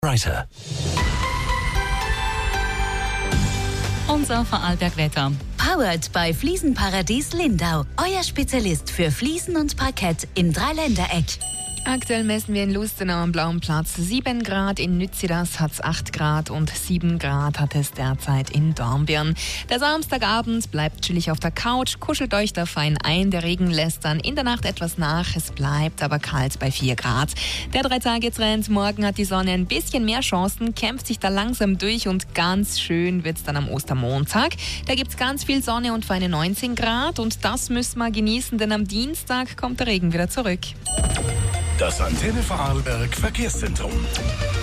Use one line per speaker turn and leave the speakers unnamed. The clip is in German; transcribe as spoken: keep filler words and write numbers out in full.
Writer.
Unser Vorarlberg-Wetter.
Powered by Fliesenparadies Lindau. Euer Spezialist für Fliesen und Parkett im Dreiländereck.
Aktuell messen wir in Lustenau am Blauen Platz sieben Grad, in Nützidas hat es acht Grad und sieben Grad hat es derzeit in Dornbirn. Der Samstagabend bleibt chillig auf der Couch, kuschelt euch da fein ein, der Regen lässt dann in der Nacht etwas nach, es bleibt aber kalt bei vier Grad. Der Drei-Tage-Trend, morgen hat die Sonne ein bisschen mehr Chancen, kämpft sich da langsam durch und ganz schön wird's dann am Ostermontag. Da gibt's ganz viel Sonne und feine neunzehn Grad und das müssen wir genießen, denn am Dienstag kommt der Regen wieder zurück.
Das Antenne Vorarlberg Verkehrszentrum.